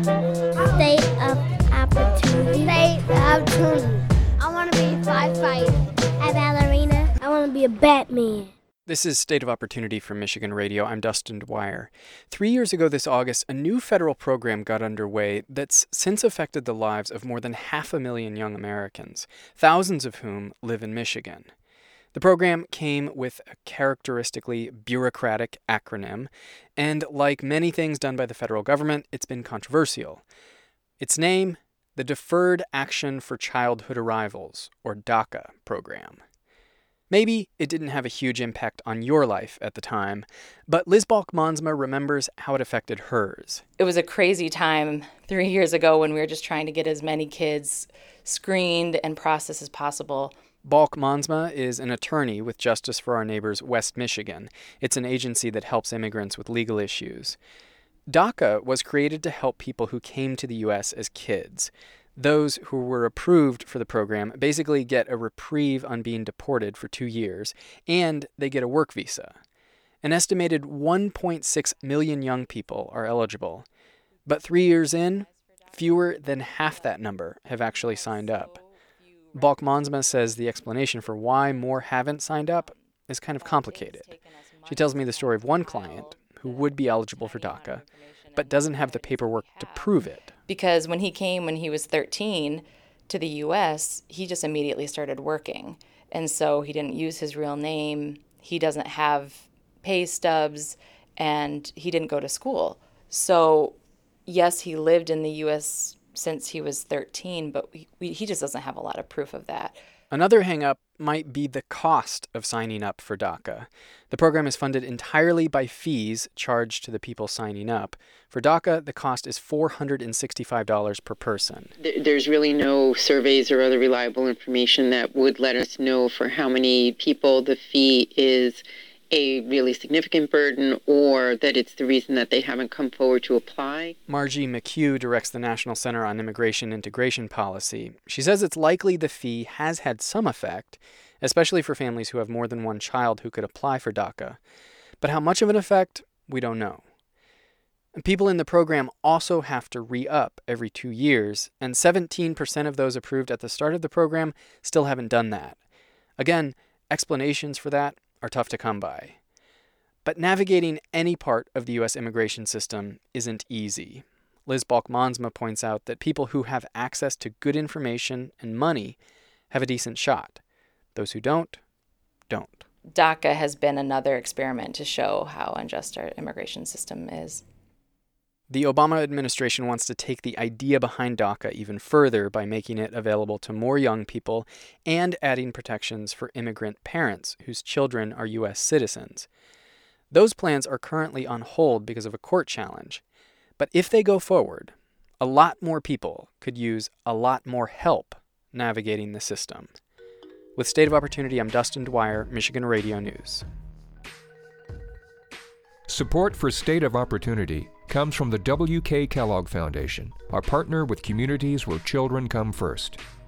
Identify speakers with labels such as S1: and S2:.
S1: State of opportunity. State of opportunity. I want to be a firefighter, a ballerina. I want to be a Batman.
S2: This is State of Opportunity from Michigan Radio. I'm Dustin Dwyer. 3 years ago this August, a new federal program got underway that's since affected the lives of more than 500,000 young Americans, thousands of whom live in Michigan. The program came with a characteristically bureaucratic acronym, and like many things done by the federal government, it's been controversial. Its name, the Deferred Action for Childhood Arrivals, or DACA program. Maybe it didn't have a huge impact on your life at the time, but Liz Balk-Monsma remembers how it affected hers.
S3: It was a crazy time 3 years ago when we were just trying to get as many kids screened and processed as possible.
S2: Balk-Monsma is an attorney with Justice for Our Neighbors West Michigan. It's an agency that helps immigrants with legal issues. DACA was created to help people who came to the U.S. as kids. Those who were approved for the program basically get a reprieve on being deported for 2 years, and they get a work visa. An estimated 1.6 million young people are eligible. But 3 years in, fewer than half that number have actually signed up. Balk-Monsma says the explanation for why more haven't signed up is kind of complicated. She tells me the story of one client who would be eligible for DACA, but doesn't have the paperwork to prove it.
S3: Because when he came when he was 13 to the U.S., he just immediately started working. And so he didn't use his real name, he doesn't have pay stubs, and he didn't go to school. So, yes, he lived in the U.S. since he was 13, but he just doesn't have a lot of proof of that.
S2: Another hang-up might be the cost of signing up for DACA. The program is funded entirely by fees charged to the people signing up. For DACA, the cost is $465 per person.
S4: There's really no surveys or other reliable information that would let us know for how many people the fee is a really significant burden or that it's the reason that they haven't come forward to apply.
S2: Margie McHugh directs the National Center on Immigration Integration Policy. She says it's likely the fee has had some effect, especially for families who have more than one child who could apply for DACA. But how much of an effect, we don't know. People in the program also have to re-up every 2 years, and 17% of those approved at the start of the program still haven't done that. Again, explanations for that are tough to come by. But navigating any part of the U.S. immigration system isn't easy. Liz Balk-Monsma points out that people who have access to good information and money have a decent shot. Those who don't.
S3: DACA has been another experiment to show how unjust our immigration system is.
S2: The Obama administration wants to take the idea behind DACA even further by making it available to more young people and adding protections for immigrant parents whose children are U.S. citizens. Those plans are currently on hold because of a court challenge. But if they go forward, a lot more people could use a lot more help navigating the system. With State of Opportunity, I'm Dustin Dwyer, Michigan Radio News.
S5: Support for State of Opportunity comes from the W.K. Kellogg Foundation, a partner with communities where children come first.